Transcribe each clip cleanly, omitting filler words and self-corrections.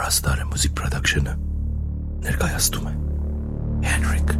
Astare Müzik Production'ı Nergayastume Henrik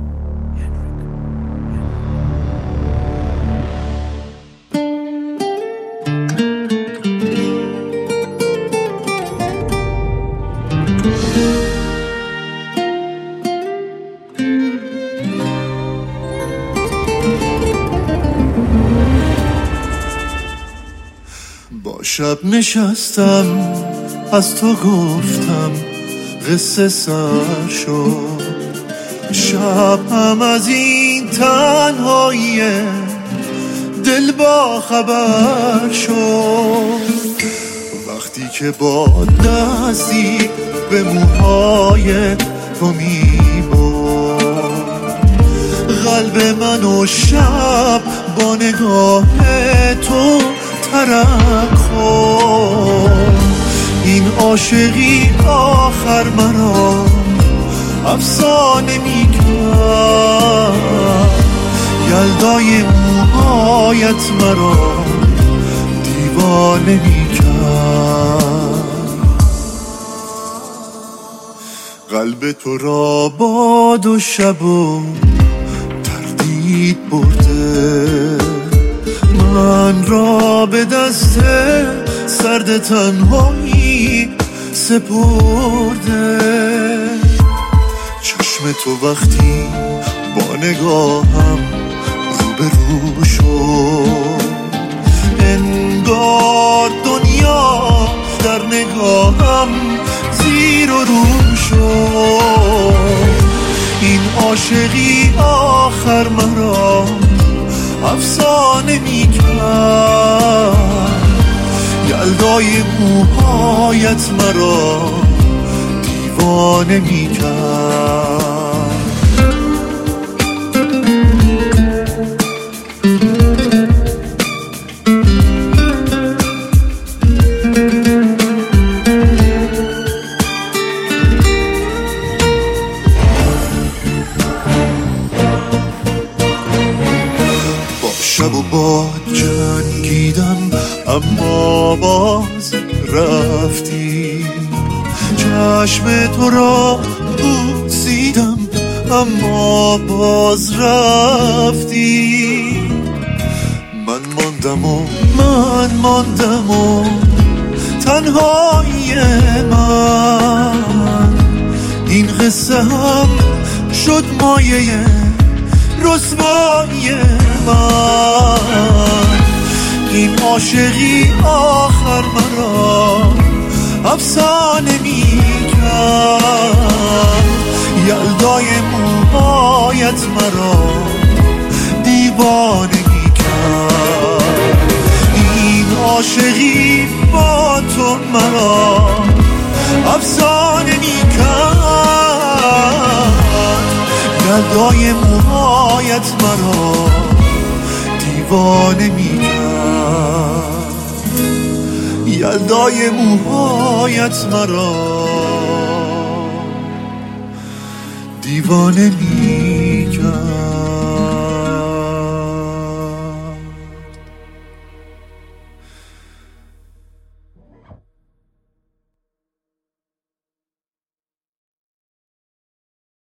با شب نشستم از تو گفتم قصه سر شد شب هم از این تنهایی دل با خبر شد وقتی که با دستی به موهای تو میبرد قلب من و شب با نگاه تو ترک خورد این عاشقی آخر مرا افسانه میکرد یلدای موهایت مرا دیوانه میکرد قلب تو را باد و شب و تردید برده من را به دست سرد تنهایی سپرده چشم تو وقتی با نگاهم روبرو شد انگار دنیا در نگاهم زیر و رو شد این عاشقی آخر مرا افسانه میکرد یلدای موهایت مرا دیوانه میکرد شب و با جنگیدم اما باز رفتی چشم تو را بوسیدم اما باز رفتی من ماندم و تنهایی من این قصه هم شد مایه رسوایی من این عاشقی آخر مرا افسانه میکرد یلدای موهایت مرا دیوانه میکرد این عاشقی با تو مرا افسانه میکرد یلدای موهایت مرا دیوانه میکرد یلدای موهایت مرا دیوانه میکرد